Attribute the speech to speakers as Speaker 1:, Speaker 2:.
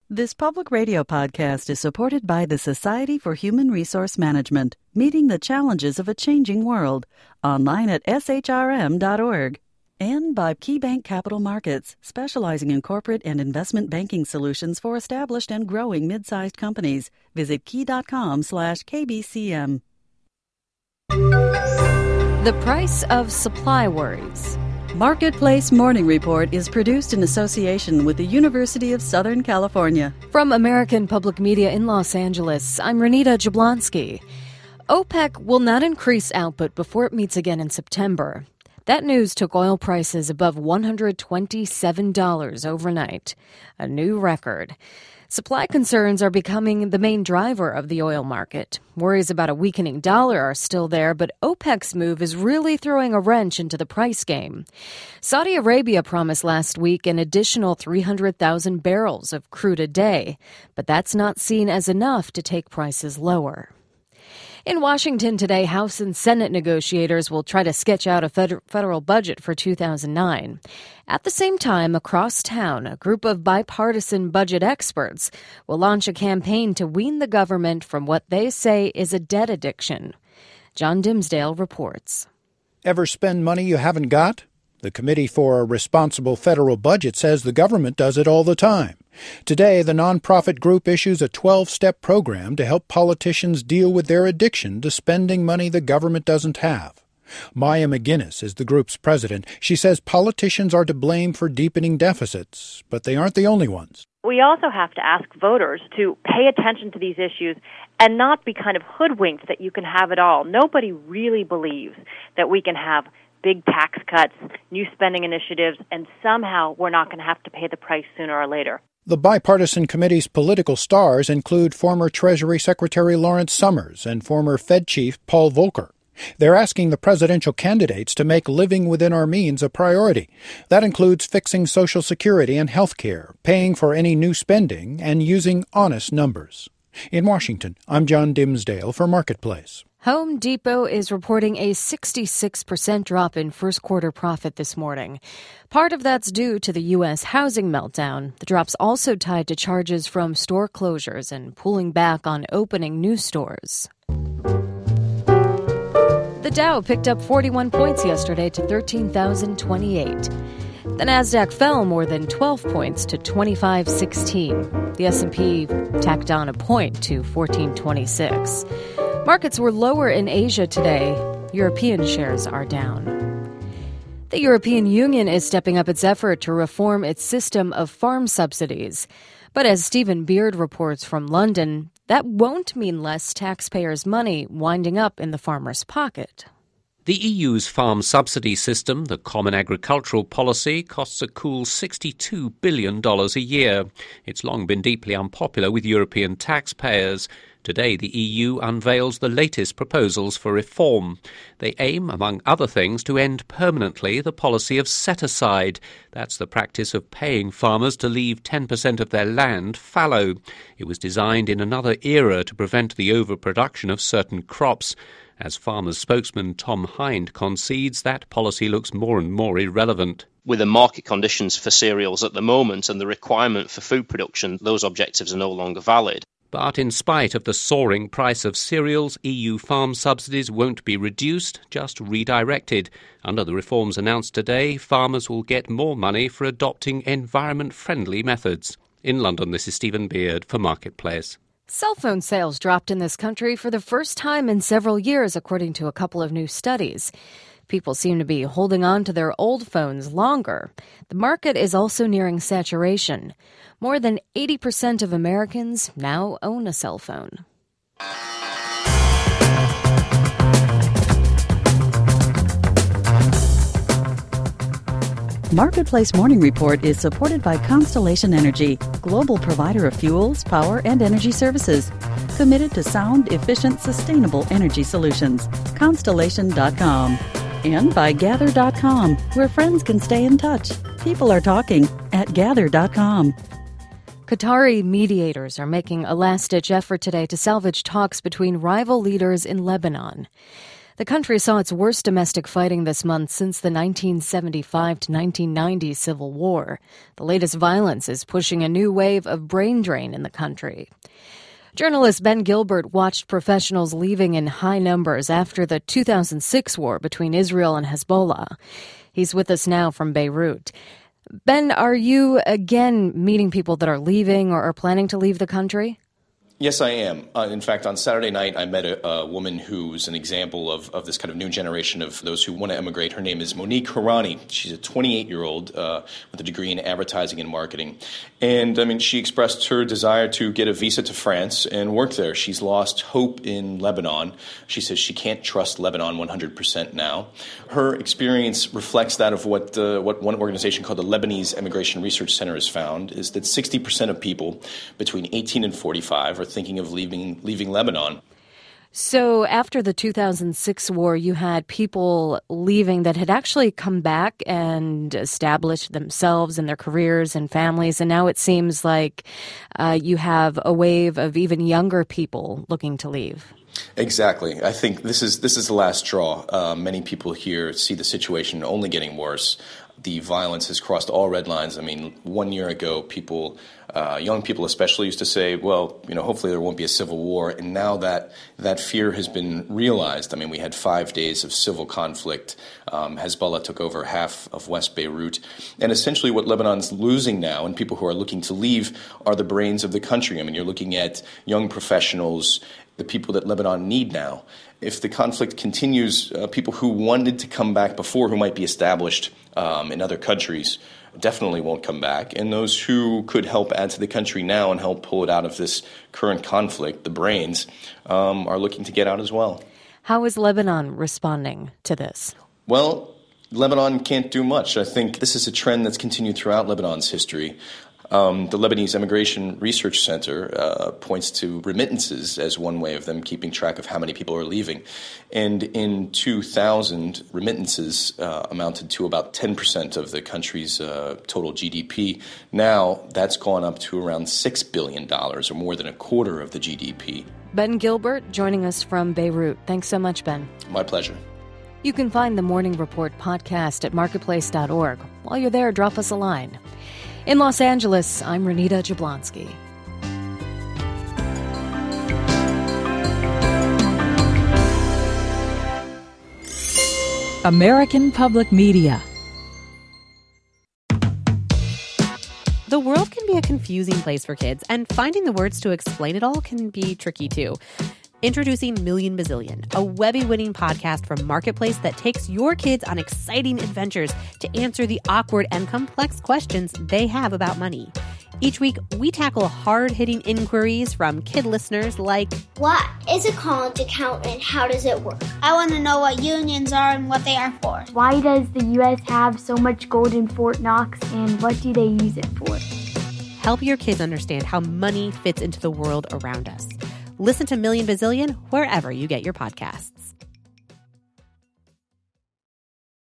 Speaker 1: This public radio podcast is supported by the Society for Human Resource Management, meeting the challenges of a changing world, online at shrm.org. And by KeyBank Capital Markets, specializing in corporate and investment banking solutions for established and growing mid-sized companies. Visit key.com/KBCM.
Speaker 2: The price of supply worries.
Speaker 1: Marketplace Morning Report is produced in association with the University of Southern California.
Speaker 2: From American Public Media in Los Angeles, I'm Renita Jablonski. OPEC will not increase output before it meets again in September. That news took oil prices above $127 overnight, a new record. Supply concerns are becoming the main driver of the oil market. Worries about a weakening dollar are still there, but OPEC's move is really throwing a wrench into the price game. Saudi Arabia promised last week an additional 300,000 barrels of crude a day, but that's not seen as enough to take prices lower. In Washington today, House and Senate negotiators will try to sketch out a federal budget for 2009. At the same time, across town, a group of bipartisan budget experts will launch a campaign to wean the government from what they say is a debt addiction. John Dimsdale reports.
Speaker 3: Ever spend money you haven't got? The Committee for a Responsible Federal Budget says the government does it all the time. Today, the nonprofit group issues a 12-step program to help politicians deal with their addiction to spending money the government doesn't have. Maya McGinnis is the group's president. She says politicians are to blame for deepening deficits, but they aren't the only ones.
Speaker 4: We also have to ask voters to pay attention to these issues and not be kind of hoodwinked that you can have it all. Nobody really believes that we can have big tax cuts, new spending initiatives, and somehow we're not going to have to pay the price sooner or later.
Speaker 3: The bipartisan committee's political stars include former Treasury Secretary Lawrence Summers and former Fed Chief Paul Volcker. They're asking the presidential candidates to make living within our means a priority. That includes fixing Social Security and health care, paying for any new spending, and using honest numbers. In Washington, I'm John Dimsdale for Marketplace.
Speaker 2: Home Depot is reporting a 66% drop in first quarter profit this morning. Part of that's due to the U.S. housing meltdown. The drop's also tied to charges from store closures and pulling back on opening new stores. The Dow picked up 41 points yesterday to 13,028. The Nasdaq fell more than 12 points to 2516. The S&P tacked on a point to 1426. Markets were lower in Asia today. European shares are down. The European Union is stepping up its effort to reform its system of farm subsidies. But as Stephen Beard reports from London, that won't mean less taxpayers' money winding up in the farmer's pocket.
Speaker 5: The EU's farm subsidy system, the Common Agricultural Policy, costs a cool $62 billion a year. It's long been deeply unpopular with European taxpayers. Today, the EU unveils the latest proposals for reform. They aim, among other things, to end permanently the policy of set-aside. That's the practice of paying farmers to leave 10% of their land fallow. It was designed in another era to prevent the overproduction of certain crops. As Farmers spokesman Tom Hind concedes, that policy looks more and more irrelevant.
Speaker 6: With the market conditions for cereals at the moment and the requirement for food production, those objectives are no longer valid.
Speaker 5: But in spite of the soaring price of cereals, EU farm subsidies won't be reduced, just redirected. Under the reforms announced today, farmers will get more money for adopting environment-friendly methods. In London, this is Stephen Beard for Marketplace.
Speaker 2: Cell phone sales dropped in this country for the first time in several years, according to a couple of new studies. People seem to be holding on to their old phones longer. The market is also nearing saturation. More than 80% of Americans now own a cell phone.
Speaker 1: Marketplace Morning Report is supported by Constellation Energy, global provider of fuels, power, and energy services. Committed to sound, efficient, sustainable energy solutions. Constellation.com. And by Gather.com, where friends can stay in touch. People are talking at Gather.com.
Speaker 2: Qatari mediators are making a last-ditch effort today to salvage talks between rival leaders in Lebanon. The country saw its worst domestic fighting this month since the 1975 to 1990 Civil War. The latest violence is pushing a new wave of brain drain in the country. Journalist Ben Gilbert watched professionals leaving in high numbers after the 2006 war between Israel and Hezbollah. He's with us now from Beirut. Ben, are you again meeting people that are leaving or are planning to leave the country?
Speaker 7: Yes, I am. In fact, on Saturday night, I met a woman who's an example of this kind of new generation of those who want to emigrate. Her name is Monique Harani. She's a 28-year-old with a degree in advertising and marketing. And, she expressed her desire to get a visa to France and work there. She's lost hope in Lebanon. She says she can't trust Lebanon 100% now. Her experience reflects that of what one organization called the Lebanese Immigration Research Center has found, is that 60% of people between 18 and 45 are thinking of leaving Lebanon.
Speaker 2: So after the 2006 war, you had people leaving that had actually come back and established themselves and their careers and families. And now it seems like you have a wave of even younger people looking to leave.
Speaker 7: Exactly. I think this is the last straw. Many people here see the situation only getting worse. The violence has crossed all red lines. 1 year ago, young people especially, used to say, well, hopefully there won't be a civil war. And now that fear has been realized. We had 5 days of civil conflict. Hezbollah took over half of West Beirut. And essentially what Lebanon's losing now, and people who are looking to leave, are the brains of the country. You're looking at young professionals, the people that Lebanon need now. If the conflict continues, people who wanted to come back before, who might be established in other countries, definitely won't come back. And those who could help add to the country now and help pull it out of this current conflict, the brains, are looking to get out as well.
Speaker 2: How is Lebanon responding to this?
Speaker 7: Well, Lebanon can't do much. I think this is a trend that's continued throughout Lebanon's history. The Lebanese Immigration Research Center points to remittances as one way of them keeping track of how many people are leaving. And in 2000, remittances amounted to about 10% of the country's total GDP. Now that's gone up to around $6 billion, or more than a quarter of the GDP.
Speaker 2: Ben Gilbert joining us from Beirut. Thanks so much, Ben.
Speaker 7: My pleasure.
Speaker 2: You can find the Morning Report podcast at marketplace.org. While you're there, drop us a line. In Los Angeles, I'm Renita Jablonski.
Speaker 1: American Public Media.
Speaker 8: The world can be a confusing place for kids, and finding the words to explain it all can be tricky too. Introducing Million Bazillion, a Webby-winning podcast from Marketplace that takes your kids on exciting adventures to answer the awkward and complex questions they have about money. Each week, we tackle hard-hitting inquiries from kid listeners like,
Speaker 9: what is a college account and how does it work? I want to know what unions are and what they are for.
Speaker 10: Why does the U.S. have so much gold in Fort Knox and what do they use it for?
Speaker 8: Help your kids understand how money fits into the world around us. Listen to Million Bazillion wherever you get your podcasts.